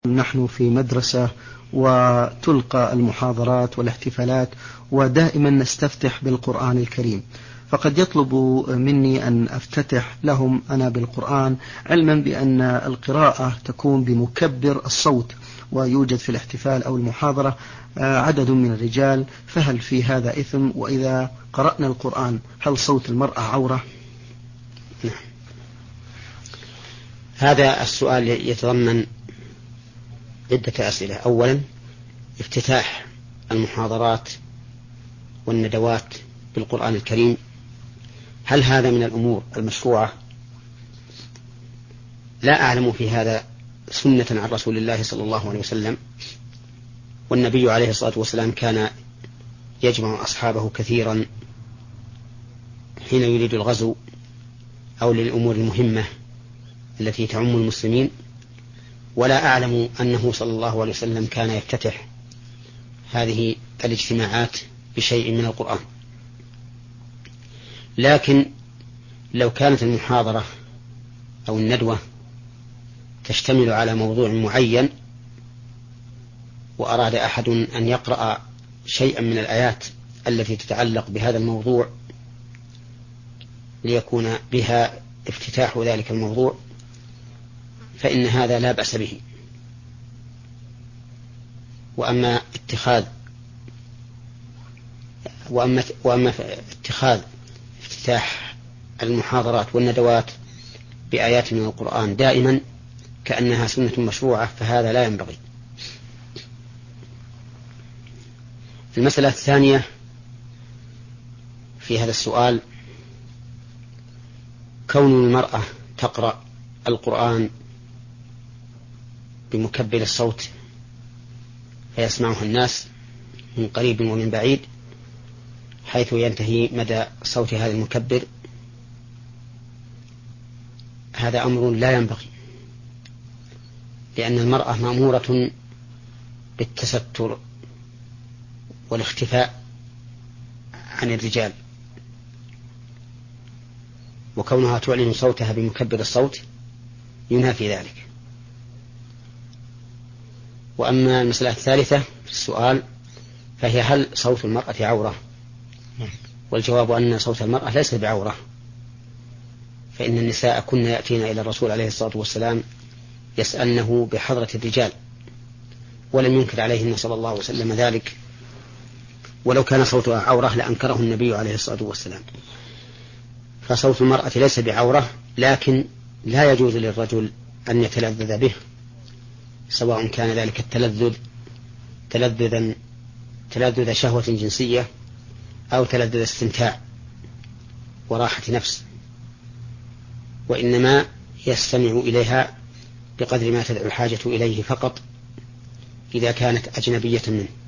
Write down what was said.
نحن في مدرسة وتلقى المحاضرات والاحتفالات، ودائما نستفتح بالقرآن الكريم، فقد يطلب مني أن أفتتح لهم أنا بالقرآن، علما بأن القراءة تكون بمكبر الصوت، ويوجد في الاحتفال أو المحاضرة عدد من الرجال، فهل في هذا إثم؟ وإذا قرأنا القرآن هل صوت المرأة عورة؟ هذا السؤال يتضمن عدة أسئلة. أولا، افتتاح المحاضرات والندوات بالقرآن الكريم، هل هذا من الأمور المشروعة؟ لا أعلم في هذا سنة عن رسول الله صلى الله عليه وسلم، والنبي عليه الصلاة والسلام كان يجمع أصحابه كثيرا حين يريد الغزو أو للأمور المهمة التي تعم المسلمين، ولا أعلم أنه صلى الله عليه وسلم كان يفتتح هذه الاجتماعات بشيء من القرآن. لكن لو كانت المحاضرة أو الندوة تشتمل على موضوع معين، وأراد أحد أن يقرأ شيئا من الآيات التي تتعلق بهذا الموضوع ليكون بها افتتاح ذلك الموضوع، فإن هذا لا بأس به. وأما اتخاذ افتتاح المحاضرات والندوات بآيات من القرآن دائما كأنها سنة مشروعة، فهذا لا ينبغي. المسألة الثانية في هذا السؤال، كون المرأة تقرأ القرآن بمكبر الصوت فيسمعها الناس من قريب ومن بعيد حيث ينتهي مدى صوت هذا المكبر، هذا أمر لا ينبغي، لأن المرأة مأمورة بالتستر والاختفاء عن الرجال، وكونها تعلن صوتها بمكبر الصوت ينافي ذلك. وأما المسألة الثالثة في السؤال فهي هل صوت المرأة عورة؟ والجواب أن صوت المرأة ليس بعورة، فإن النساء كن يأتين إلى الرسول عليه الصلاة والسلام يسألنه بحضرة الرجال، ولم ينكر عليهن صلى الله عليه وسلم ذلك، ولو كان صوتها عورة لأنكره النبي عليه الصلاة والسلام. فصوت المرأة ليس بعورة، لكن لا يجوز للرجل أن يتلذذ به، سواء كان ذلك التلذذ تلذذ شهوة جنسية أو تلذذ استمتاع وراحة نفس، وإنما يستمع إليها بقدر ما تدعو الحاجة إليه فقط إذا كانت أجنبية منه.